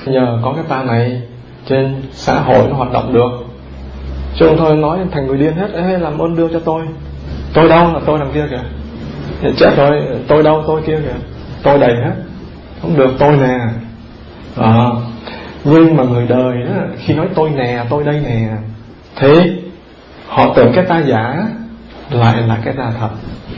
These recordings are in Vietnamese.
nhờ có cái ta này trên xã hội nó hoạt động được. Chứ không thôi nói thành người điên hết. Ê, làm ơn đưa cho tôi đâu, là tôi đằng kia kìa. Chết rồi, tôi đâu, tôi kia kìa, tôi đầy hết, không được, tôi nè. Nhưng mà người đời đó, khi nói tôi nè, tôi đây nè, thế họ tưởng cái ta giả lại là cái ta thật.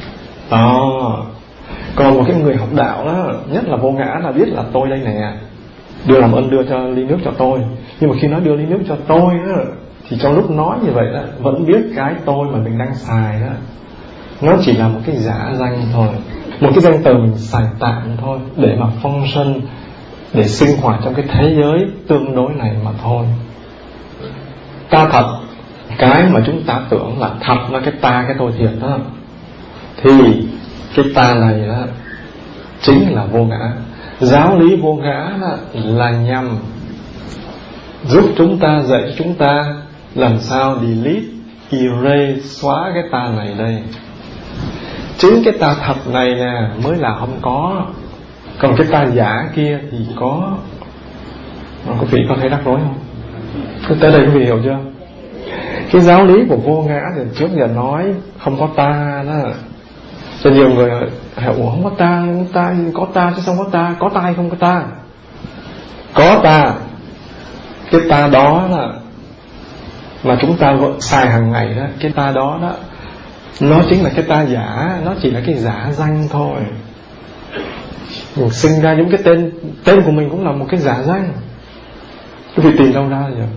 Còn một cái người học đạo đó, nhất là vô ngã, là biết là tôi đây nè, làm ơn đưa cho ly nước cho tôi. Nhưng mà khi nói đưa ly nước cho tôi đó, thì trong lúc nói như vậy đó, vẫn biết cái tôi mà mình đang xài đó, nó chỉ là một cái giả danh thôi, một cái danh từ mình xài tạm thôi, để mà function, để sinh hoạt trong cái thế giới tương đối này mà thôi. Ta thật, cái mà chúng ta tưởng là thật là cái ta, cái tôi thiệt đó, thì cái ta này đó chính là vô ngã. Giáo lý vô ngã là nhằm giúp chúng ta, dạy chúng ta làm sao delete, erase, xóa cái ta này đây. Chính cái ta thật này nè mới là không có, còn cái ta giả kia thì có. Quý vị có thấy rắc rối không? Tới đây quý vị hiểu chưa? Cái giáo lý của vô ngã thì trước giờ nói không có ta đó. Cho nhiều người hiểu không có ta, có ta chứ không có ta. Có ta hay không có ta? Có ta. Cái ta đó là mà chúng ta xài hàng ngày đó, cái ta đó đó, nó chính là cái ta giả, nó chỉ là cái giả danh thôi. Mình sinh ra những cái tên của mình cũng là một cái giả danh. Quý vị tìm đâu ra rồi?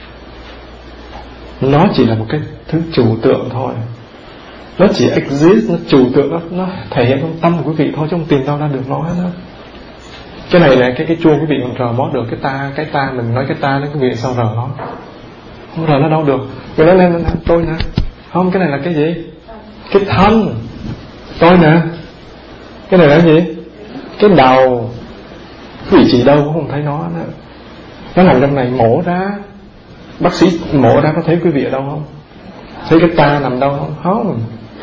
Nó chỉ là một cái thứ trừu tượng thôi. Nó chỉ exist, nó trừu tượng, nó thể hiện trong tâm của quý vị thôi, chứ không tìm đâu ra được nó hết đó. Cái này là cái chuông quý vị còn rờ mót được. Cái ta mình nói cái ta đó, quý vị sao rờ nó? Không rờ nó đâu được. Vì nói lên tôi nè. Không, cái này là cái gì? Cái thân tôi nè. Cái này là cái gì? Cái đầu. Quý vị chỉ đâu cũng không thấy nó nữa. Nó nằm trong này, mổ ra. Bác sĩ mổ ra có thấy quý vị ở đâu không? Thấy cái ta nằm đâu không? Không.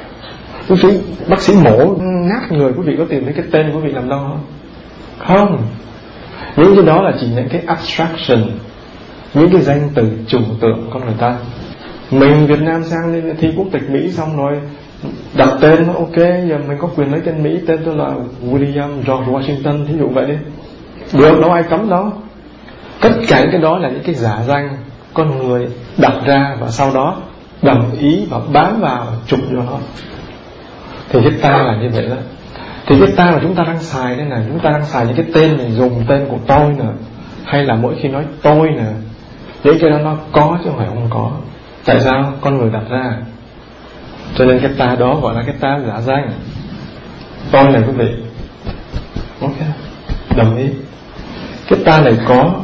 Bác sĩ mổ nát người, quý vị có tìm thấy cái tên của quý vị nằm đâu không? Không. Những cái đó là chỉ những cái abstraction, những cái danh từ trừu tượng con người ta. Mình Việt Nam sang thi quốc tịch Mỹ xong rồi đặt tên nó ok, giờ mình có quyền lấy tên Mỹ, tên tôi là William George Washington, thí dụ vậy đi. Được, đâu ai cấm đâu. Tất cả những cái đó là những cái giả danh con người đặt ra, và sau đó đồng ý và bám vào chụp vô nó. Thì cái ta là như vậy đó. Thì cái ta mà chúng ta đang xài đây này, chúng ta đang xài những cái tên này, dùng tên của tôi nè, hay là mỗi khi nói tôi nè, những cái đó nó có chứ không phải không có. Tại sao? Con người đặt ra. Cho nên cái ta đó gọi là cái ta giả danh. Tôi này quý vị, ok, đồng ý. Cái ta này có.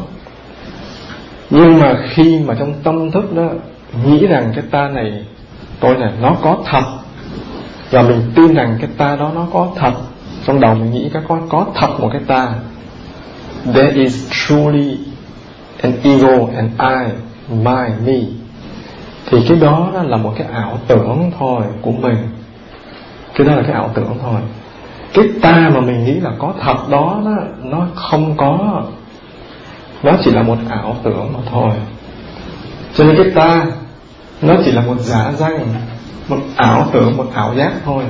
Nhưng mà khi mà trong tâm thức đó nghĩ rằng cái ta này, tôi này, nó có thật, và mình tin rằng cái ta đó nó có thật, trong đầu mình nghĩ có thật một cái ta, there is truly an ego, an I, my, me, thì cái đó là một cái ảo tưởng thôi của mình. Cái đó là cái ảo tưởng thôi. Cái ta mà mình nghĩ là có thật đó, nó không có, nó chỉ là một ảo tưởng mà thôi. Cho nên cái ta nó chỉ là một giả danh, một ảo tưởng, một ảo giác thôi.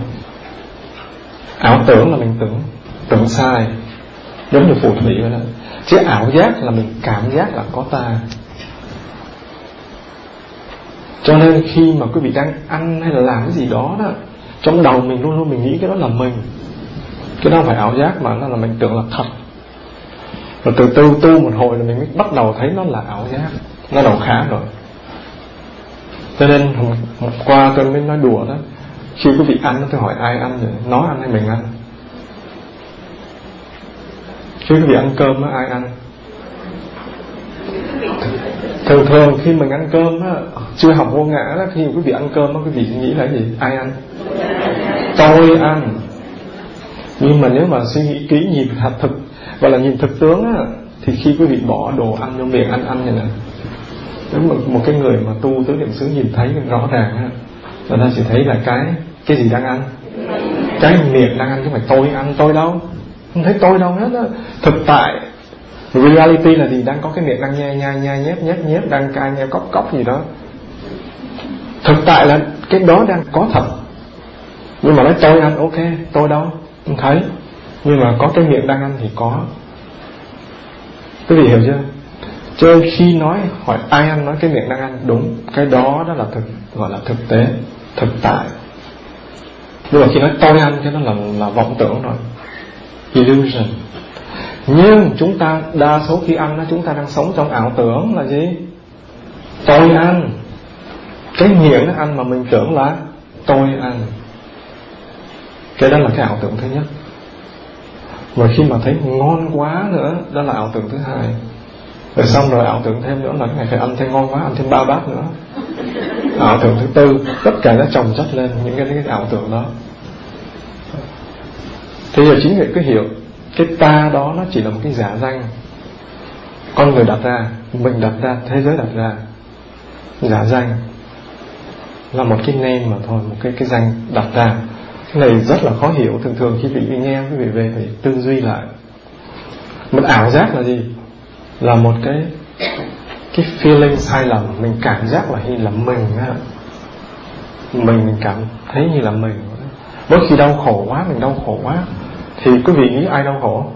Ảo tưởng là mình tưởng sai, giống như phù thủy vậy đó. Chứ ảo giác là mình cảm giác là có ta. Cho nên khi mà quý vị đang ăn hay là làm cái gì đó đó, trong đầu mình luôn luôn mình nghĩ cái đó là mình. Cái đó không phải ảo giác mà nó là mình tưởng là thật. Rồi từ từ tu một hồi là mình mới bắt đầu thấy nó là ảo giác, nó đầu khá rồi. Cho nên hôm qua tôi mới nói đùa đó, khi quý vị ăn tôi hỏi ai ăn rồi, nó ăn hay mình ăn? Khi quý vị ăn cơm đó, ai ăn? Thường khi mình ăn cơm đó, chưa học vô ngã đó, khi quý vị ăn cơm đó, quý vị nghĩ là gì? Ai ăn? Tôi ăn. Nhưng mà nếu mà suy nghĩ kỹ, nhìn thật thực, gọi là nhìn thực tướng á, thì khi quý vị bỏ đồ ăn vô miệng ăn như này, nếu một cái người mà tu tứ niệm xứ nhìn thấy rõ ràng á, người ta chỉ thấy là cái gì đang ăn, cái miệng đang ăn, chứ không phải tôi ăn. Tôi đâu, không thấy tôi đâu hết á. Thực tại Reality là gì? Đang có cái miệng đang nhai nhép, đang cai nhai cóc gì đó. Thực tại là cái đó đang có thật. Nhưng mà nói tôi ăn, ok, tôi đâu, không thấy. Nhưng mà có cái miệng đang ăn thì có. Quý vị hiểu chưa? Cho nên khi hỏi ai ăn, nói cái miệng đang ăn, đúng, cái đó là gọi là thực tế, thực tại. Nhưng mà khi nói tôi ăn, cái đó là vọng tưởng rồi, illusion. Nhưng chúng ta đa số khi ăn, chúng ta đang sống trong ảo tưởng là gì? Tôi ăn. Cái miệng nó ăn mà mình tưởng là tôi ăn. Cái đó là cái ảo tưởng thứ nhất. Và khi mà thấy ngon quá nữa, đó là ảo tưởng thứ hai. Rồi xong rồi ảo tưởng thêm nữa là cái này phải ăn thêm ngon quá, ăn thêm 3 bát nữa. Ảo tưởng thứ tư. Tất cả nó chồng chất lên những cái ảo tưởng đó. Thế giờ chính vậy cứ hiểu, cái ta đó nó chỉ là một cái giả danh. Con người đặt ra, mình đặt ra, thế giới đặt ra. Giả danh là một cái name mà thôi, một cái danh đặt ra. Cái này rất là khó hiểu. Thường khi quý vị nghe, quý vị về phải tư duy lại. Một ảo giác là gì? Là một cái feeling sai lầm. Mình cảm giác là như là mình á. Mình cảm thấy như là mình. Mỗi khi đau khổ quá, mình đau khổ quá, thì quý vị nghĩ ai đau khổ?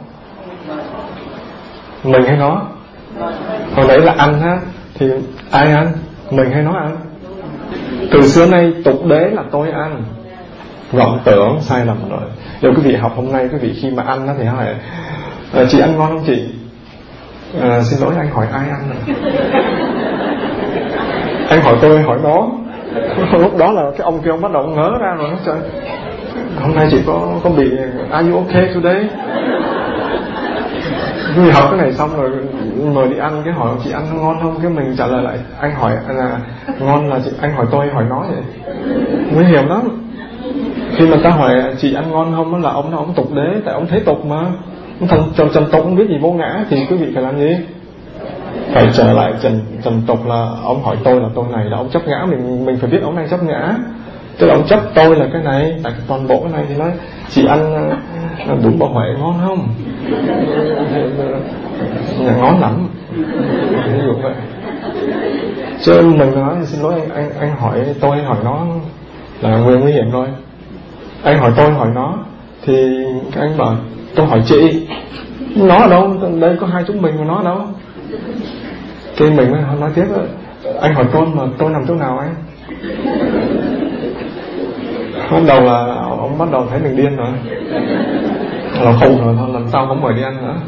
Mình hay nó? Hồi nãy là ăn ha, thì ai ăn? Mình hay nó ăn? Từ xưa nay tục đế là tôi ăn. Vọng tưởng sai lầm rồi. Nếu quý vị học hôm nay, quý vị khi mà ăn thì hỏi chị ăn ngon không chị? Xin lỗi anh hỏi ai ăn rồi? Anh hỏi tôi, hỏi nó. Lúc đó là cái ông kia ông bắt đầu ngớ ra rồi. Trời, hôm nay chị có bị are you okay today? Quý vị học cái này xong rồi mời đi ăn, cái hỏi chị ăn ngon không, cái mình trả lời lại anh hỏi là ngon là chị, anh hỏi tôi hỏi nó vậy. Nguy hiểm lắm. Khi mà ta hỏi chị ăn ngon không là ông tục đế, tại ông thấy tục mà. Trần tục không biết gì vô ngã, thì quý vị phải làm gì? Phải trở lại trần tục là ông hỏi tôi là tôi này, là ông chấp ngã, mình phải biết ông đang chấp ngã. Tức là ông chấp tôi là cái này, tại toàn bộ cái này thì nói chị ăn bún bò Huệ ngon không? Ngon lắm. Ví dụ vậy. Chứ mình nói xin lỗi anh hỏi tôi hỏi nó là nguy hiểm rồi. Anh hỏi tôi hỏi nó thì các anh bảo tôi hỏi chị, nó ở đâu? Đây có hai chúng mình mà nó ở đâu? Cái mình mới nói tiếp đó, anh hỏi tôi mà tôi nằm chỗ nào anh? Bắt đầu là ông bắt đầu thấy mình điên rồi, là khùng rồi, thôi lần sau không mời đi ăn nữa.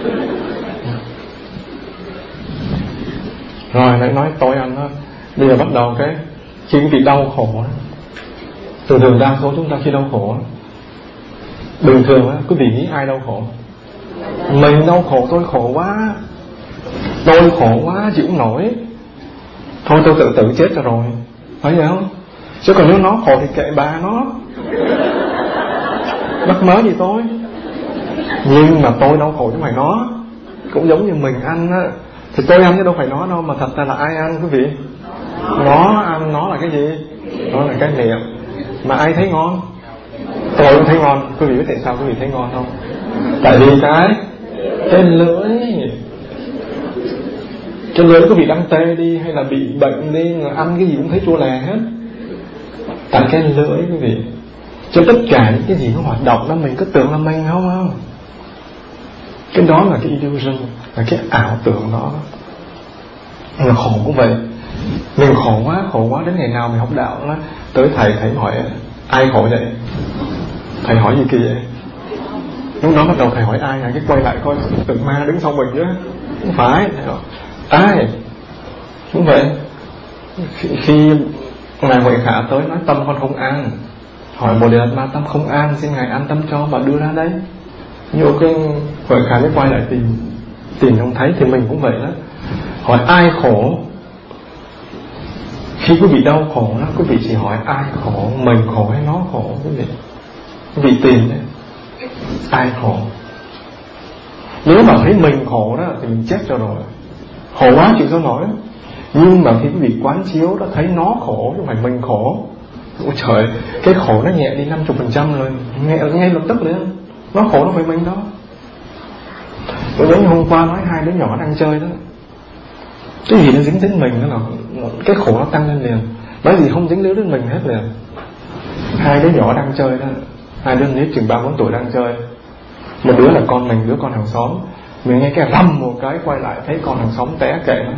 Rồi lại nói tôi ăn đó. Bây giờ bắt đầu cái khi quý vị đau khổ đó, thường đa số chúng ta khi đau khổ đó, bình thường á, quý vị nghĩ ai đau khổ? Mình đau khổ, tôi khổ quá, tôi khổ quá chịu không nổi, thôi tôi tự chết rồi, phải không? Chứ còn nếu nó khổ thì kệ bà nó, mắc mớ gì tôi. Nhưng mà tôi đau khổ chứ mày nó, cũng giống như mình ăn á, thì tôi ăn chứ đâu phải nó đâu, mà thật ra là ai ăn quý vị? Nó ăn. Nó là cái gì? Nó là cái miệng. Mà ai thấy ngon? Tôi cũng thấy ngon. Quý vị biết tại sao quý vị thấy ngon không? Tại vì cái lưỡi quý vị đang tê đi, hay là bị bệnh đi, ăn cái gì cũng thấy chua lè hết. Tại cái lưỡi quý vị. Cho tất cả những cái gì nó hoạt động đó mình cứ tưởng là mình không? Cái đó là cái illusion, là cái ảo tưởng đó. Là khổ cũng vậy. Mình khổ quá đến ngày nào mình học đạo đó, tới thầy hỏi ai khổ vậy? Thầy hỏi gì kỳ vậy? Lúc đó bắt đầu thầy hỏi ai, cái quay lại coi tượng ma đứng sau mình chứ. Không phải. Ai? Cũng vậy. Khi Ngài Huệ Khả tới nói tâm con không an, hỏi Bồ Đề Đạt Ma tâm không an, xin Ngài an tâm cho và đưa ra đấy. Nhiều cái Huệ Khả mới quay lại tìm không thấy. Thì mình cũng vậy đó. Hỏi ai khổ? Khi quý vị đau khổ đó, quý vị chỉ hỏi ai khổ, mình khổ hay nó khổ quý vị. Quý vị tìm đấy, ai khổ. Nếu mà thấy mình khổ đó thì mình chết cho rồi, khổ quá chịu sao nổi. Nhưng mà khi quý vị quán chiếu đó, thấy nó khổ chứ không phải mình khổ, ôi trời, cái khổ nó nhẹ đi 50% rồi, ngay lập tức liền. Nó khổ nó phải mình đó. Tôi giống như hôm qua nói hai đứa nhỏ đang chơi đó, cái gì nó dính đến mình nó là cái khổ nó tăng lên liền, bởi vì không dính líu đến mình hết liền. Hai đứa nhỏ đang chơi đó, hai đứa nít chừng 3-4 tuổi đang chơi, một đứa là con mình, đứa con hàng xóm. Mình nghe cái rầm một cái quay lại thấy con hàng xóm té kệ nó.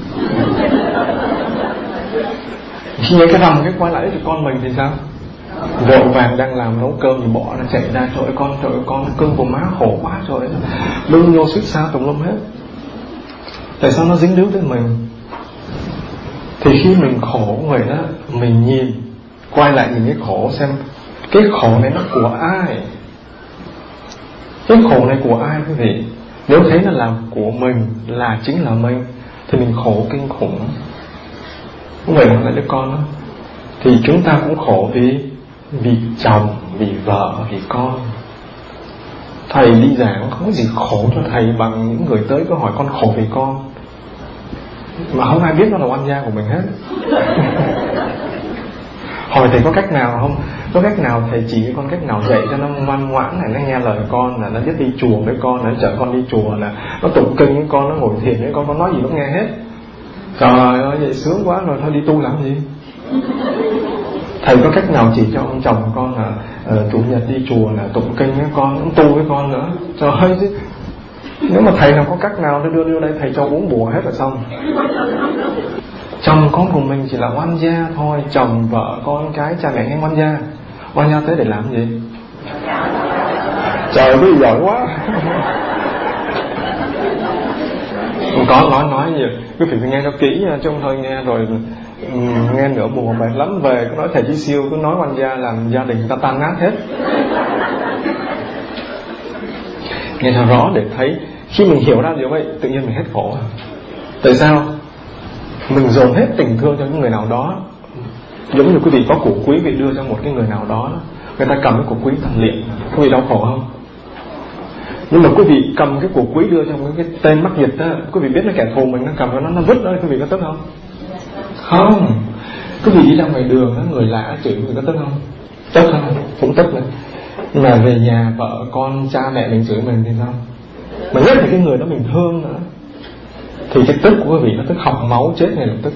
Khi nghe cái rầm cái quay lại thì con mình thì sao? Vội vàng đang làm nấu cơm thì bỏ nó chạy ra, trời ơi con cưng của má khổ quá, trời ơi bưng vô suýt sao tùm lum hết. Tại sao nó dính líu đến mình? Thì khi mình khổ vậy đó, mình nhìn quay lại nhìn cái khổ xem cái khổ này nó của ai, cái khổ này của ai quý vị. Nếu thấy nó là của mình, là chính là mình, thì mình khổ kinh khủng. Cũng vậy là đứa con đó, thì chúng ta cũng khổ vì chồng, vì vợ, vì con. Thầy đi giảng không có gì khổ cho thầy bằng những người tới có hỏi con khổ vì con, mà không ai biết nó là oan gia của mình hết. Hỏi thầy có cách nào không? Có cách nào thầy chỉ con cách nào dạy cho nó ngoan ngoãn này, nó nghe lời con, là nó biết đi chùa với con, nó chở con đi chùa, là nó tụng kinh với con, nó ngồi thiền với con nói gì nó nghe hết. Trời ơi vậy sướng quá rồi, thôi đi tu làm gì? Thầy có cách nào chỉ cho ông chồng con là chủ nhật đi chùa là tụng kinh với con, cũng tu với con nữa? Trời ơi chứ, nếu mà thầy nào có cách nào tôi đưa đây thầy cho uống bùa hết là xong. Chồng con của mình chỉ là oan gia thôi, chồng vợ con cái cha mẹ nghe oan gia. Oan gia tới để làm gì? Trời ơi giỏi quá. Có nói nhiều, quý vị phải nghe cho kỹ nha, chứ không thôi nghe rồi nghe nửa mùa mệt lắm về cứ nói thầy Chí Siêu cứ nói oan gia làm gia đình ta tan nát hết. Nghe cho rõ để thấy, khi mình hiểu ra điều vậy tự nhiên mình hết khổ. Tại sao? Mình dồn hết tình thương cho những người nào đó. Giống như quý vị có củ quý vị đưa cho một cái người nào đó, người ta cầm cái củ quý thần liệm, quý vị đau khổ không? Nhưng mà quý vị cầm cái củ quý đưa cho một cái tên mắc dịch đó, quý vị biết là kẻ thù mình, nó cầm nó vứt đó, quý vị có tức không? Không. Quý vị đi ra ngoài đường đó, người lạ chửi quý vị có tức không? Tức không? Cũng tức này. Nhưng mà về nhà vợ con cha mẹ mình chửi mình thì sao? Mà nhất là cái người đó mình thương nữa, thì cái tức của quý vị nó tức học máu chết ngay lập tức.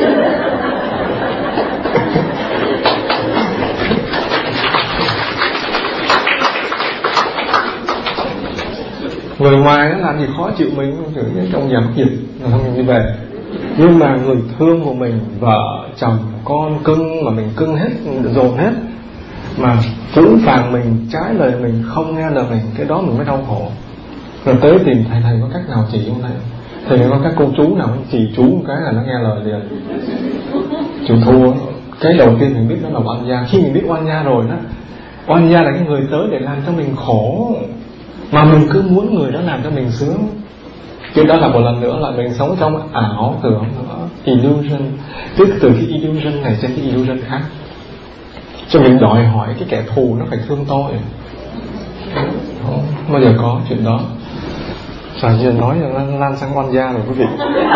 Người ngoài nó làm gì khó chịu mình, trong nhà mắc dịch là không mình đi về. Nhưng mà người thương của mình, vợ, chồng, con cưng mà mình cưng hết, dồn hết, mà phũ phàng mình, trái lời mình, không nghe lời mình, cái đó mình mới đau khổ. Rồi tới tìm thầy có cách nào chỉ không thầy? Thầy có các cô chú nào chỉ chú một cái là nó nghe lời liền. Chịu thua. Cái đầu tiên mình biết nó là oan gia. Khi mình biết oan gia rồi đó, oan gia là cái người tới để làm cho mình khổ, mà mình cứ muốn người đó làm cho mình sướng. Chứ đó là một lần nữa là mình sống trong ảo tưởng nữa, illusion. Tức từ cái illusion này trên cái illusion khác. Cho mình đòi hỏi cái kẻ thù nó phải thương tôi. Không bao giờ có chuyện đó. Sao giờ nói là nó lan sang oan gia rồi quý vị.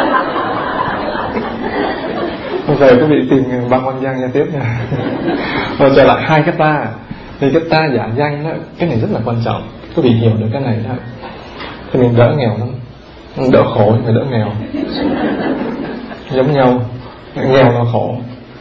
Về quý vị tìm băng oan gia nghe tiếp nha. Rồi trở lại hai cái ta. Thì cái ta giả danh đó, cái này rất là quan trọng. Quý vị hiểu được cái này đó, thì mình đỡ nghèo lắm. Đỡ khổ nhưng mà đỡ nghèo. Giống nhau, nghèo là khổ.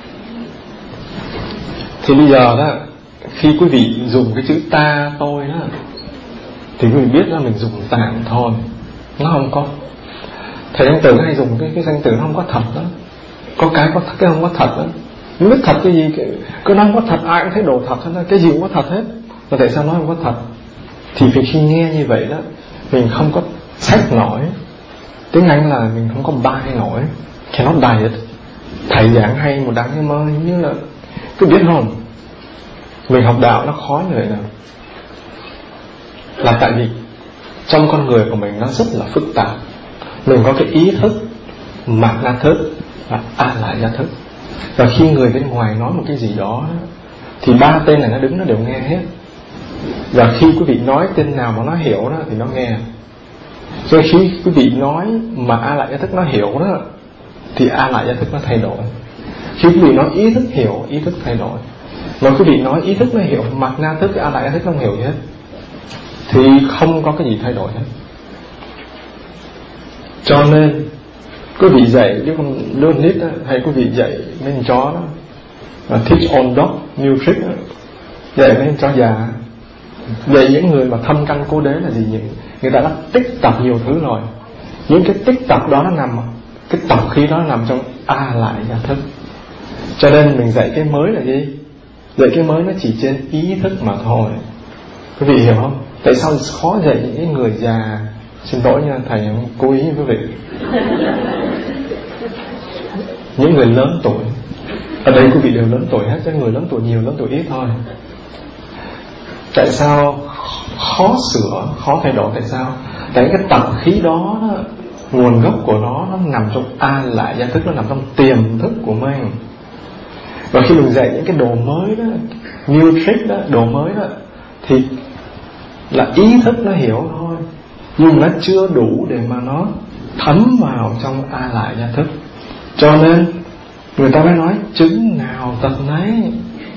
Thì bây giờ đó, khi quý vị dùng cái chữ ta tôi đó, thì quý vị biết là mình dùng tạm thôi, nó không có. Thầy danh từ hay dùng cái danh từ nó không có thật đó. Có cái có thật, cái không có thật đó. Không biết thật cái gì, cứ nói không có thật, ai cũng thấy đồ thật hết, cái gì cũng có thật hết. Mà tại sao nói không có thật? Thì vì khi nghe như vậy đó, mình không có sách nổi. Tiếng Anh là mình không có buy nổi. Cannot buy it. Thầy giảng hay một đám như mơ, như là cứ biết không, mình học đạo nó khó như vậy nào. Là tại vì trong con người của mình nó rất là phức tạp. Mình có cái ý thức, mạt na thức và a lại gia thức. Và khi người bên ngoài nói một cái gì đó, thì ba tên này nó đứng nó đều nghe hết. Và khi quý vị nói tên nào mà nó hiểu đó thì nó nghe. Rồi khi quý vị nói mà a lại gia thức nó hiểu đó, thì a lại gia thức nó thay đổi. Khi quý vị nói ý thức hiểu, ý thức thay đổi. Mà quý vị nói ý thức nó hiểu, mạt na thức, a lại gia thức không hiểu gì hết, thì không có cái gì thay đổi hết. Cho nên quý vị dạy chứ con đứa nít đó, hay quý vị dạy mấy con chó đó, mà teach on dog new trick đó, dạy mấy con chó già, dạy những người mà thâm căn cố đế là gì? Người ta đã tích tập nhiều thứ rồi. Những cái tích tập đó nó nằm, cái tập khí đó nó nằm trong A lại gia thức. Cho nên mình dạy cái mới là gì? Dạy cái mới nó chỉ trên ý thức mà thôi. Quý vị hiểu không? Tại sao khó dạy những cái người già? Xin lỗi nha, thầy không cố ý quý vị. Những người lớn tuổi, ở đây quý vị đều lớn tuổi hết, chứ người lớn tuổi nhiều, lớn tuổi ít thôi. Tại sao khó sửa, khó thay đổi? Tại sao? Tại cái tập khí đó, nguồn gốc của nó nằm trong A lại gia thức, nó nằm trong tiềm thức của mình. Và khi mình dạy những cái đồ mới đó, new trick đó, đồ mới đó, thì là ý thức nó hiểu thôi, nhưng nó chưa đủ để mà nó thấm vào trong A lại gia thức. Cho nên người ta mới nói chứng nào tật nấy.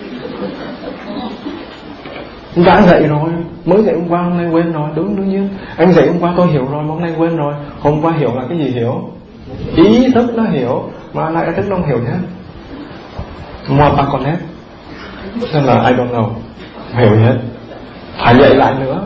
Đã dạy rồi, mới dạy hôm qua hôm nay quên rồi. Đúng, đương nhiên anh dạy hôm qua tôi hiểu rồi, mà hôm nay quên rồi. Hôm qua hiểu là cái gì hiểu? Ý thức nó hiểu, mà lại ý thức nó không hiểu nhé. Moi pas connaître, nên là I don't know, hiểu hết, phải dạy lại nữa.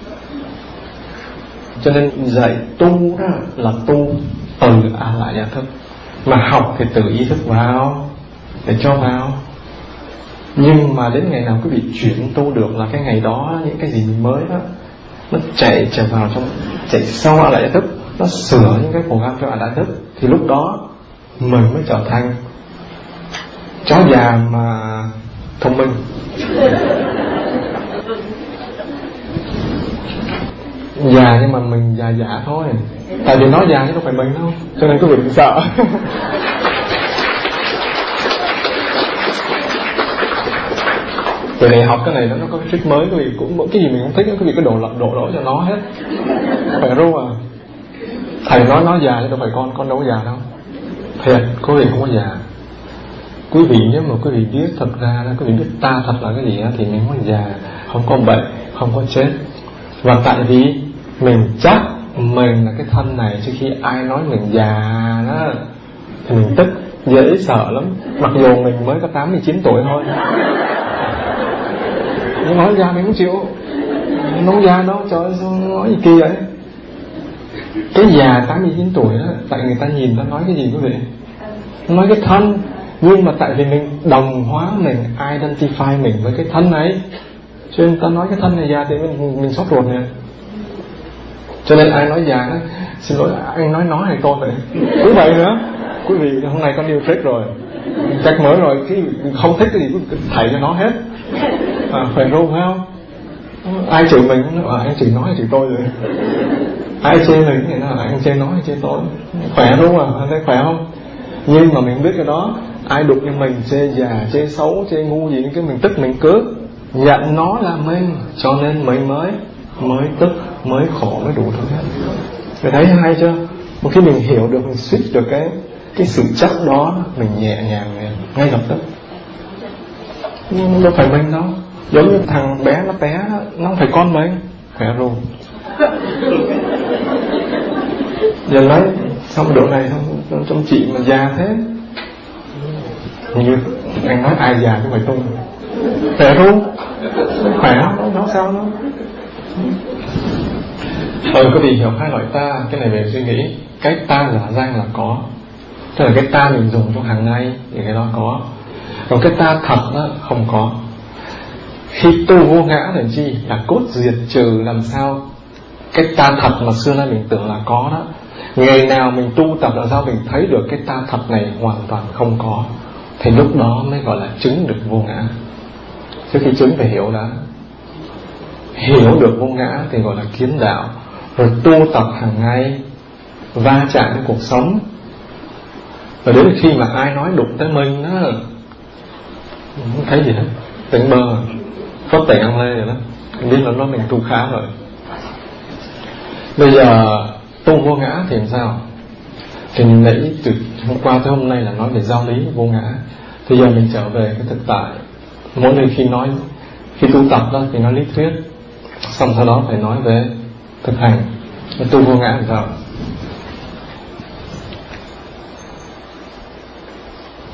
Cho nên dạy tu đó là tu từ A lại gia thức, mà học thì từ ý thức vào để cho vào. Nhưng mà đến ngày nào quý vị chuyển tu được là cái ngày đó những cái gì mình mới đó nó chạy trở vào trong, chạy sâu A lại gia thức, nó sửa những cái program cho A lại gia thức, thì lúc đó mình mới trở thành chó già mà thông minh. Già nhưng mà mình già giả thôi, tại vì nó già chứ đâu phải mình đâu, cho nên quý vị đừng sợ. Từ này học cái này nó có cái trick mới, quý vị cũng cái gì mình không thích quý vị cứ đổ lỗi cho nó hết. Phải ru à? Thầy nói nó già chứ đâu phải con đâu có già đâu. Thiệt, quý vị không có già. Quý vị nếu mà quý vị biết thật ra đó, quý vị biết ta thật là cái gì đó, thì mình không có già, không có bệnh, không có chết. Và tại vì mình chắc mình là cái thân này, chứ khi ai nói mình già đó thì mình tức, dễ sợ lắm. Mặc dù mình mới có 89 tuổi thôi, nhưng nói già mình không chịu. Nói già đó, trời ơi sao nói gì kỳ vậy? Cái già 89 tuổi đó, tại người ta nhìn ta nói cái gì quý vị? Nói cái thân. Nhưng mà tại vì mình đồng hóa, mình identify mình với cái thân này, cho nên ta nói cái thân này già thì mình xót ruột nè. Cho nên ai nói già đó, xin lỗi anh nói hay tôi vậy? Cứ vậy nữa. Quý vị hôm nay có new trick rồi, chắc mới rồi, cái không thích cái gì cũng thầy cho nó hết. Phải ru phải không? Ai chửi mình anh chửi nói hay chửi tôi rồi. Ai chê mình thì nói anh chê nói hay chê tôi. Khỏe đúng không? Anh thấy khỏe không? Nhưng mà mình biết cái đó, ai đụng cho mình chê già, chê xấu, chê ngu gì, cái mình tức mình cứ nhận nó là mình, cho nên mình mới tức, mới khổ, mới đủ thứ hết. Người thấy hay chưa? Một khi mình hiểu được, mình switch được cái sự chấp đó, mình nhẹ nhàng ngay lập tức. Nhưng đâu phải mình đâu. Giống như thằng bé nó té, nó không phải con mình. Khỏe rồi. Giờ nói xong độ này không, trong chị mà già thế. Như anh nói ai già chứ phải tung. Khỏe luôn. Khỏe không? Nó sao nó? Quý vị hiểu hai loại ta. Cái này về suy nghĩ. Cái ta giả danh là có, tức là cái ta mình dùng trong hàng ngày thì cái đó có. Còn cái ta thật đó không có. Khi tu vô ngã là chi? Là cốt diệt trừ làm sao cái ta thật mà xưa nay mình tưởng là có đó. Ngày nào mình tu tập làm sao mình thấy được cái ta thật này hoàn toàn không có, thì lúc đó mới gọi là chứng được vô ngã. Trước khi chứng phải hiểu đã. Hiểu được vô ngã thì gọi là kiến đạo. Rồi tu tập hàng ngày, va chạm với cuộc sống. Và đến khi mà ai nói đụng tới mình đó, không thấy gì hết, tỉnh bơ, phất tẩy ăn lê rồi đó, biết là nó mình tu khá rồi. Bây giờ tu vô ngã thì làm sao? Thì nãy từ hôm qua tới hôm nay là nói về giáo lý vô ngã. Thì giờ mình trở về cái thực tại. Mỗi nơi khi tu tập đó thì nói lý thuyết, xong sau đó phải nói về thực hành. Tu vô ngã làm sao?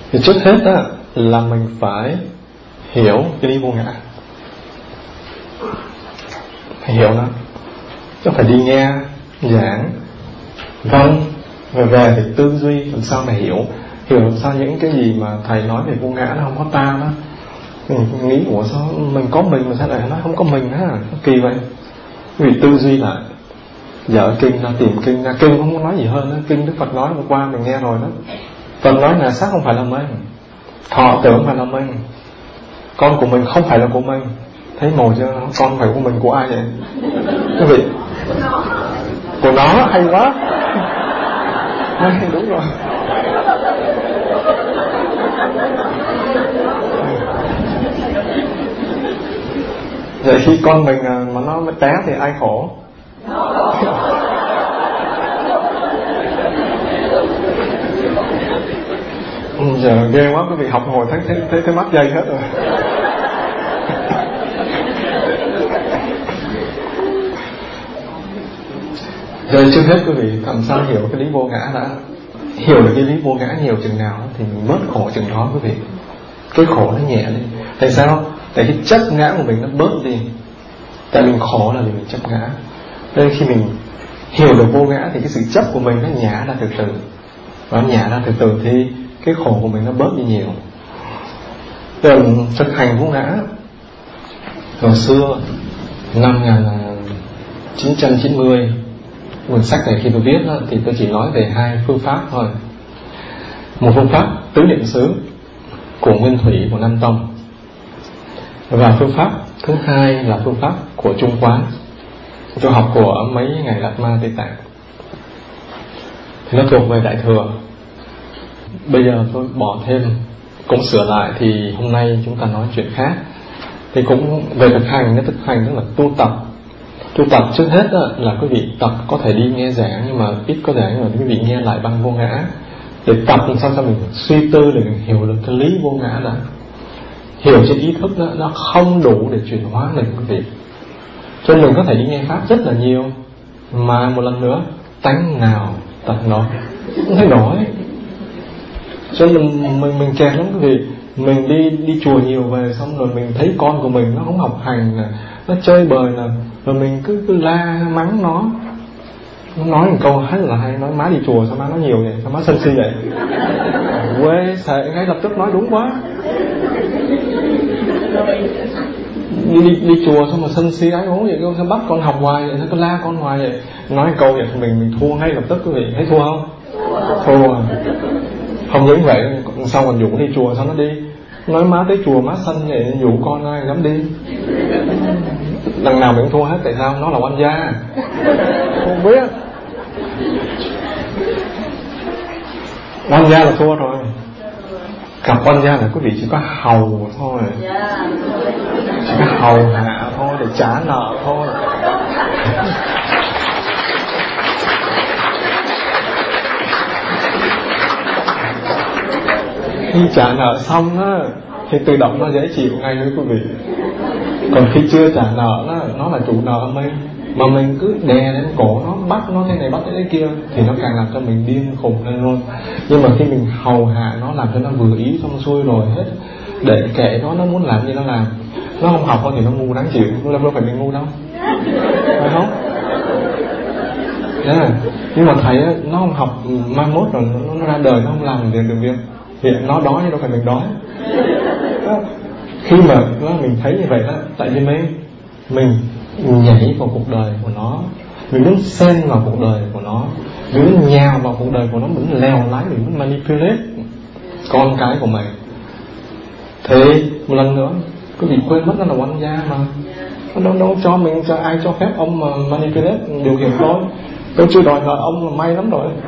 Thì trước hết á là mình phải hiểu cái lý vô ngã, phải hiểu nó, chứ phải đi nghe giảng vâng về thì tư duy làm sao mà hiểu làm sao những cái gì mà thầy nói về vô ngã nó không có ta đó. Mình nghĩ ủa sao mình có mình mà sao lại nói không có mình á, kỳ vậy. Vì tư duy lại, dở kinh ra, tìm kinh ra. Kinh không có nói gì hơn đó. Kinh Đức Phật nói vừa qua mình nghe rồi đó. Phật nói là xác không phải là mình, thọ tưởng phải là mình, con của mình không phải là của mình. Thấy mồ chưa? Con phải của mình, của ai vậy? Quý vị, của nó, hay quá. Đúng rồi. Vậy khi con mình mà nó mới té thì ai khổ? Giờ ghê quá, quý vị học ngồi thấy mắt dây hết rồi. Rồi trước hết quý vị làm sao hiểu cái lý vô ngã đã. Hiểu được cái lý vô ngã nhiều chừng nào thì mình bớt khổ chừng đó quý vị. Cái khổ nó nhẹ đi. Tại sao? Tại cái chấp ngã của mình nó bớt đi. Tại mình khổ là vì mình chấp ngã. Nên khi mình hiểu được vô ngã thì cái sự chấp của mình nó nhả ra từ từ. Và nhả ra từ từ thì cái khổ của mình nó bớt đi nhiều. Rồi thực hành vô ngã. Hồi xưa năm 1990, nguồn sách này khi tôi viết đó, thì tôi chỉ nói về 2 phương pháp thôi. Một phương pháp tứ niệm xứ của Nguyên Thủy của Nam Tông, và phương pháp thứ hai là phương pháp của Trung Quán. Tôi học của mấy ngày Lạt Ma Tây Tạng thì nó thuộc về Đại Thừa. Bây giờ tôi bỏ thêm, cũng sửa lại, thì hôm nay chúng ta nói chuyện khác. Thì cũng về thực hành, nó thực hành tức là tu tập. Tu tập trước hết là quý vị tập có thể đi nghe giảng, nhưng mà ít có giảng, nhưng mà quý vị nghe lại bằng vô ngã. Để tập làm sao cho mình suy tư để mình hiểu được cái lý vô ngã đã. Hiểu trên ý thức nó không đủ để chuyển hóa mình quý vị. Cho nên mình có thể đi nghe pháp rất là nhiều, mà một lần nữa tánh nào tật nó, không thấy nổi. Cho nên mình kẹt lắm quý vị. Mình đi chùa nhiều về xong rồi mình thấy con của mình nó không học hành nè, nó chơi bời nè, rồi mình cứ la mắng nó nói một câu rất là hay, nói má đi chùa sao má nói nhiều vậy, sao má sân si vậy. Quê sợ ngay lập tức nói đúng quá. Đi chùa xong mà sân si ái ố vậy, sao bắt con học hoài vậy, sao cứ la con hoài vậy. Nói câu vậy thì mình thua ngay lập tức quý vị. Thấy thua không? Thua. Không những vậy, sau còn dụ đi chùa sao nó đi. Nói má tới chùa má sân vậy, dụ con ai dám đi. Đằng nào mình thua hết. Tại sao? Nó là oan gia. Không biết. Oan gia là thua rồi. Gặp oan gia là quý vị chỉ có hầu thôi, chỉ có hầu hạ thôi, để trả nợ thôi. Khi trả nợ xong á thì tự động nó dễ chịu ngay với quý vị. Còn khi chưa trả nợ nó là chủ nợ mình, mà mình cứ đè lên cổ nó, bắt nó thế này bắt thế kia, thì nó càng làm cho mình điên khùng lên luôn. Nhưng mà khi mình hầu hạ nó, làm cho nó vừa ý xong xuôi rồi hết, để kệ nó muốn làm gì nó làm. Nó không học thì nó ngu đáng chịu, đâu phải mình ngu đâu, phải không? Yeah. Nhưng mà thầy á, nó không học, mai mốt rồi nó ra đời nó không làm được việc thì nó đói chứ đâu phải mình đói. Khi mà mình thấy như vậy đó, tại vì mình nhảy vào cuộc đời của nó, mình muốn xen vào cuộc đời của nó, mình muốn nhào vào cuộc đời của nó, mình muốn lèo lái, mình muốn manipulate con cái của mình. Thế một lần nữa quý vị quên mất nó là oan gia mà. Nó đâu cho mình, cho ai cho phép ông mà manipulate điều khiển tôi. Tôi chưa đòi nợ ông là may lắm rồi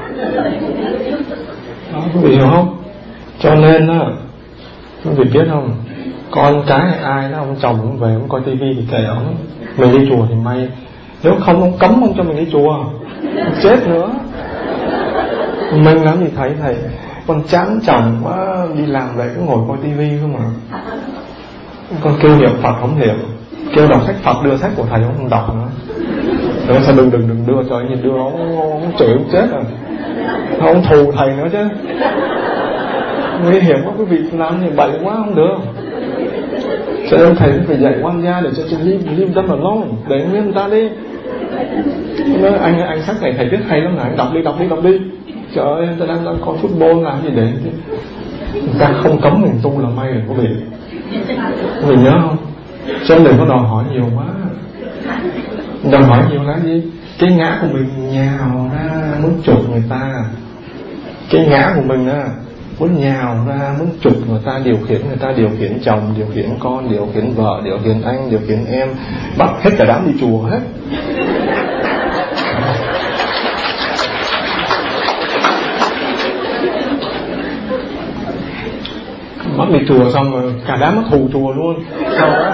đó, quý vị hiểu không? Cho nên á, quý vị biết không, con cái hay ai đó, ông chồng ông về ông coi tivi thì kệ ông. Mình đi chùa thì may, nếu không ông cấm ông cho mình đi chùa, chết nữa. Mình làm gì thầy con chán chồng quá, đi làm về cứ ngồi coi tivi không mà. Con kêu niệm Phật không niệm, kêu đọc sách Phật, đưa sách của thầy ông không đọc nữa. Rồi sao đừng đưa cho anh, đưa ông chửi ông chết rồi, ông thù thầy nữa chứ. Nguy hiểm quá quý vị, làm như bậy quá không được. Cho nên thầy phải dạy quan gia để cho leave them alone, để nguyên người ta đi. Nói, anh sách này thầy viết hay lắm này, anh đọc đi. Trời ơi, tôi đang coi football làm gì để người ta không cấm mình tu là may rồi quý vị. Quý vị nhớ không? Cho nên đừng có đòi hỏi nhiều quá. Đòi hỏi nhiều là gì? Cái ngã của mình nhào ra muốn chụp người ta. Cái ngã của mình á muốn nhào ra muốn chụp người ta, điều khiển chồng, điều khiển con, điều khiển vợ, điều khiển anh, điều khiển em, bắt hết cả đám đi chùa hết. Bắt đi chùa xong rồi cả đám nó thù chùa luôn. Sao đó?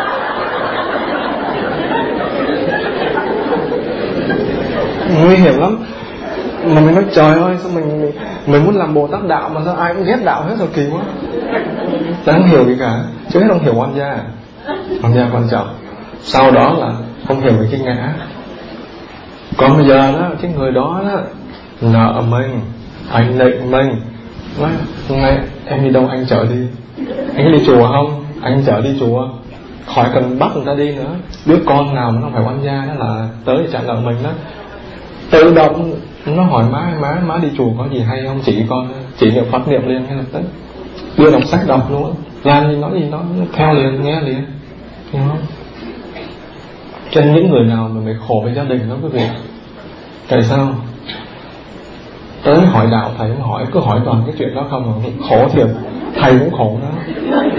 Nguy hiểm lắm. Mà mình nói trời ơi, sao mình muốn làm Bồ Tát đạo mà sao ai cũng ghét đạo hết rồi, kỳ quá. Chả không hiểu gì cả. Chứ hết không hiểu oan gia. Oan gia quan trọng. Sau đó là không hiểu về cái ngã. Còn bây giờ đó, cái người đó đó nợ mình, anh nịnh mình, nói hôm nay em đi đâu anh chở đi. Anh đi chùa không? Anh chở đi chùa. Khỏi cần bắt người ta đi nữa. Đứa con nào mà nó phải oan gia đó là tới để trả nợ mình đó, tự động nó hỏi má đi chùa có gì hay không, chỉ con chỉ niệm Phật niệm liền ngay lập tức, đưa đọc sách đọc luôn, làm gì nó theo liền, nghe liền, hiểu không? Cho nên những người nào mà khổ với gia đình đó quý vị, tại sao tới hỏi đạo thầy cũng hỏi, cứ hỏi toàn cái chuyện đó không, khổ thiệt, thầy cũng khổ đó.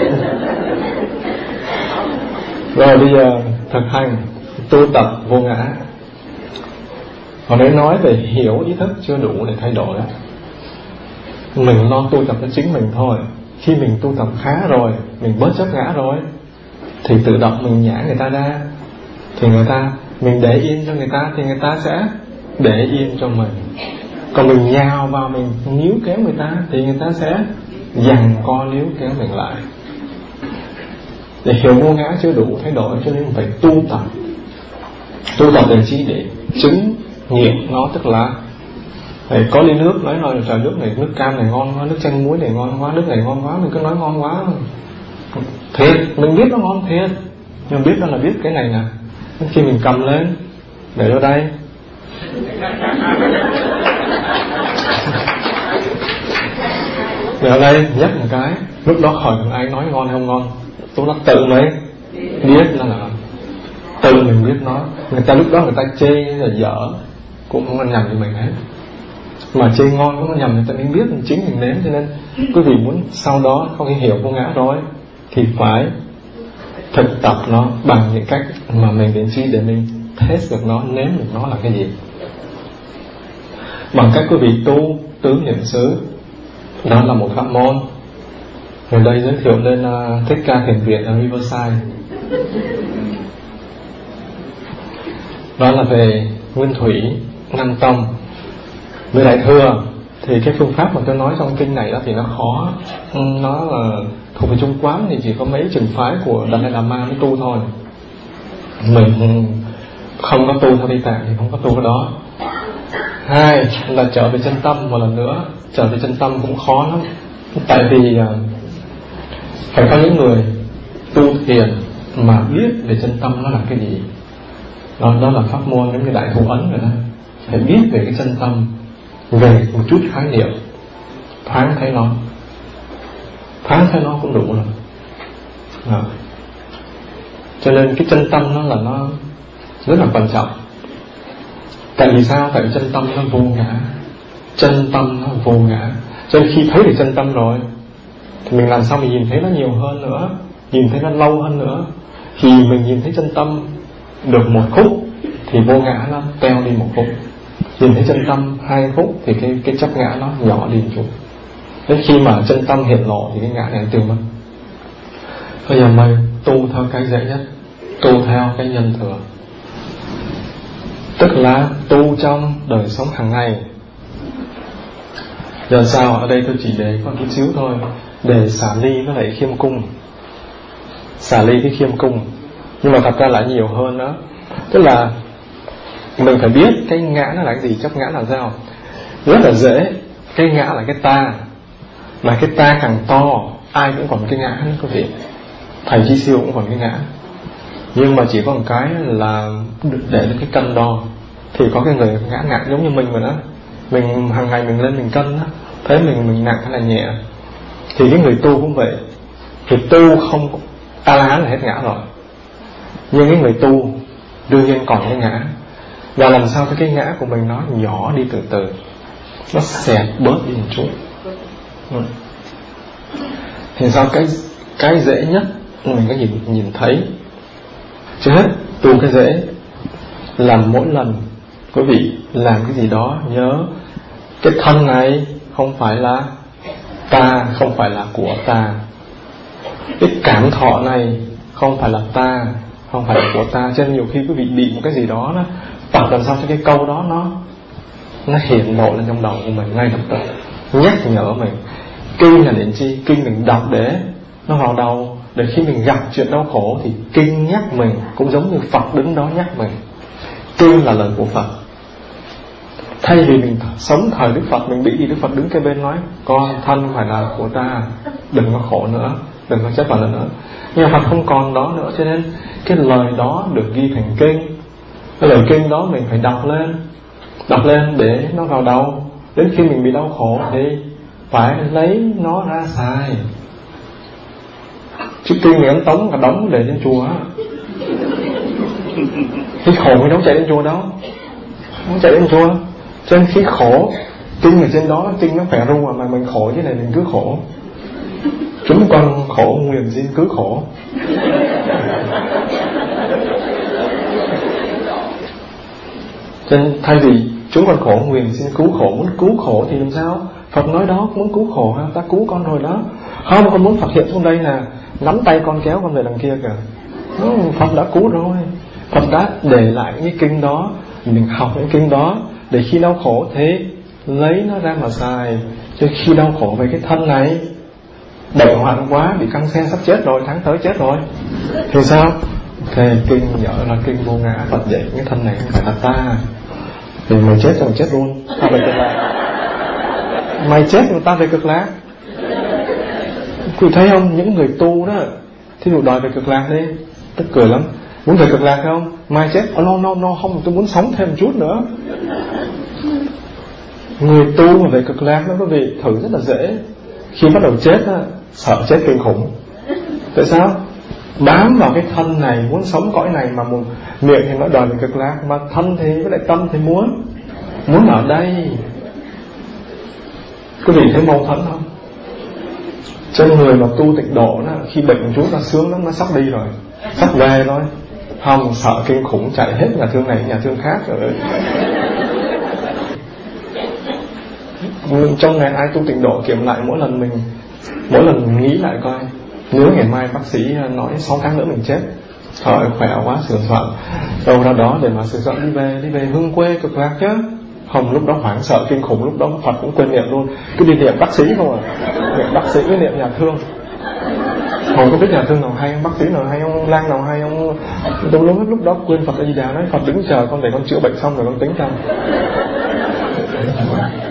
Rồi bây giờ thực hành tu tập vô ngã. Hồi nãy nói về hiểu ý thức chưa đủ để thay đổi. Mình lo tu tập cho chính mình thôi. Khi mình tu tập khá rồi, mình bớt chấp ngã rồi, thì tự động mình nhả người ta ra. Thì mình để yên cho người ta, thì người ta sẽ để yên cho mình. Còn mình nhào vào, mình níu kéo người ta, thì người ta sẽ giằng co níu kéo mình lại. Để hiểu vô ngã chưa đủ thay đổi, cho nên phải tu tập. Tu tập để chi? Để chứng nghiệm nó, tức là phải có ly nước, nói là trời, nước này, nước cam này ngon quá, nước chanh muối này ngon quá, nước này ngon quá, mình cứ nói ngon quá. Thiệt, mình biết nó ngon thiệt, nhưng biết đó là biết cái này nè. Khi mình cầm lên để vào đây, để vào đây nhấp một cái, lúc đó khỏi ai nói ngon hay không ngon, tôi nó tự mới biết là tự mình biết nó. Người ta lúc đó người ta chê là dở cũng không nhầm như mình hết, mà chê ngon cũng không nhầm, người ta nên biết mình chính mình nếm. Cho nên quý vị muốn sau đó không khi hiểu vô ngã rồi thì phải thực tập nó bằng những cách mà mình đến chi để mình test được nó, nếm được nó là cái gì. Bằng cách quý vị tu tứ niệm xứ, đó là một pháp môn. Người đây giới thiệu lên Thích Ca Thiền Viện ở Riverside. Đó là về nguyên thủy, năm tông với đại thừa. Thì cái phương pháp mà tôi nói trong kinh này đó thì nó khó, nó là thuộc về Trung Quán, thì chỉ có mấy trường phái của Dalai Lama mới tu thôi. Mình không có tu theo Tây Tạng thì không có tu cái đó. Hai là trở về chân tâm. Một lần nữa, trở về chân tâm cũng khó lắm, tại vì phải có những người tu thiền mà biết về chân tâm nó là cái gì. Đó là pháp môn giống như Đại Thủ Ấn rồi đó. Phải biết về cái chân tâm, về một chút khái niệm, thoáng thấy nó cũng đủ rồi. Cho nên cái chân tâm nó rất là quan trọng. Tại vì sao? Tại chân tâm nó vô ngã. Chân tâm nó vô ngã. Cho nên khi thấy được chân tâm rồi thì mình làm sao mình nhìn thấy nó nhiều hơn nữa, nhìn thấy nó lâu hơn nữa. Khi mình nhìn thấy chân tâm được một phút thì vô ngã nó teo đi một phút. Nhìn thấy chân tâm 2 phút thì cái chấp ngã nó nhỏ đi một chút. Đến khi mà chân tâm hiện lộ thì cái ngã này tiêu mất. Bây giờ mình tu theo cái dễ nhất, tu theo cái nhân thừa, tức là tu trong đời sống hàng ngày. Giờ sao? Ở đây tôi chỉ để có chút xíu thôi, để xả ly với lại khiêm cung. Xả ly với khiêm cung, nhưng mà thật ra là nhiều hơn đó. Tức là mình phải biết cái ngã nó là cái gì, chấp ngã là sao. Rất là dễ. Cái ngã là cái ta. Mà cái ta càng to, ai cũng còn cái ngã đó quý vị. Thầy Chi Siêu cũng còn cái ngã. Nhưng mà chỉ có một cái là để lên cái cân đo. Thì có cái người ngã nặng giống như mình vậy đó. Mình hàng ngày mình lên mình cân đó, thấy mình nặng hay là nhẹ. Thì cái người tu cũng vậy. Thì tu không A-la-hán là hết ngã rồi. Nhưng cái người tu đương nhiên còn cái ngã. Và làm sao cho cái ngã của mình nó nhỏ đi từ từ, nó xẹt bớt đi một chút. Thì sao cái dễ nhất mình có nhìn thấy. Trước hết tu cái dễ là mỗi lần quý vị làm cái gì đó nhớ cái thân này không phải là ta, không phải là của ta. Cái cảm thọ này không phải là ta, không phải là của ta. Cho nên nhiều khi quý vị bị một cái gì đó nó tập làm sao cho cái câu đó nó hiện lộ lên trong đầu của mình ngay lập tức, nhắc nhở mình. Kinh là đến chi? Kinh mình đọc để nó vào đầu, để khi mình gặp chuyện đau khổ thì kinh nhắc mình, cũng giống như Phật đứng đó nhắc mình. Kinh là lời của Phật. Thay vì mình sống thời Đức Phật, mình bị Đức Phật đứng kế bên nói con thân phải là của ta, đừng có khổ nữa, đừng có chấp vào nữa. Nhưng mà Phật không còn đó nữa, cho nên cái lời đó được ghi thành kinh. Cái lời kinh đó mình phải đọc lên để nó vào đầu. Đến khi mình bị đau khổ thì phải lấy nó ra xài. Chứ kinh thì ông tống cả đống để trên chùa. Khi khổ mình đâu chạy đến chùa đâu, không chạy đến chùa. Cho nên khi khổ, kinh ở trên đó, kinh nó khỏe ru mà mình khổ chứ này mình cứ khổ. Chúng con khổ nguyện xin cứ khổ. Cho nên thay vì chúng con khổ nguyện xin cứu khổ, muốn cứu khổ thì làm sao? Phật nói đó, muốn cứu khổ ha, ta cứu con rồi đó. Không, con muốn Phật hiện xuống đây nè, nắm tay con kéo con về đằng kia kìa. Phật đã cứu rồi. Phật đã để lại những kinh đó, mình học những kinh đó để khi đau khổ thế lấy nó ra mà xài. Chứ khi đau khổ về cái thân này, bệnh hoạn quá, bị căng xe sắp chết rồi, tháng tới chết rồi, thì sao? Thề kinh nhớ là kinh vô ngã. Phật dạy cái thân này không phải là ta, thì mày chết rồi chết luôn, ta về cực lạc. Mày chết rồi ta về cực lạc. Quý thấy không, những người tu đó thí dụ đòi về cực lạc đi, tức cười lắm. Muốn về cực lạc không? Mai chết, no không, tôi muốn sống thêm một chút nữa. Người tu mà về cực lạc đó quý vị thử rất là dễ. Khi bắt đầu chết á, sợ chết kinh khủng. Tại sao? Bám vào cái thân này, muốn sống cõi này mà miệng thì nói đòi về cực lạc, mà thân thì với lại tâm thì muốn ở đây. Quý vị thấy mâu thuẫn không? Cho người mà tu tịnh độ đó, khi bệnh chút nó sướng lắm, nó sắp đi rồi, sắp về thôi. Không, sợ kinh khủng, chạy hết nhà thương này nhà thương khác rồi. Trong ngày ai tu tịnh độ kiểm lại mỗi lần mình nghĩ lại coi, nếu ngày mai bác sĩ nói 6 tháng nữa mình chết, thôi khỏe quá, sửa soạn đâu ra đó để mà sửa soạn đi về hương quê cực lạc chứ. Không, lúc đó hoảng sợ kinh khủng, lúc đó Phật cũng quên niệm luôn, cứ đi niệm bác sĩ không à, niệm bác sĩ với niệm nhà thương. Hồi có biết nhà thương nào hay, bác sĩ nào hay, ông lang nào hay, ông đâu lúc đó quên Phật A Di Đà, nói Phật đứng chờ con để con chữa bệnh xong rồi con tính cho.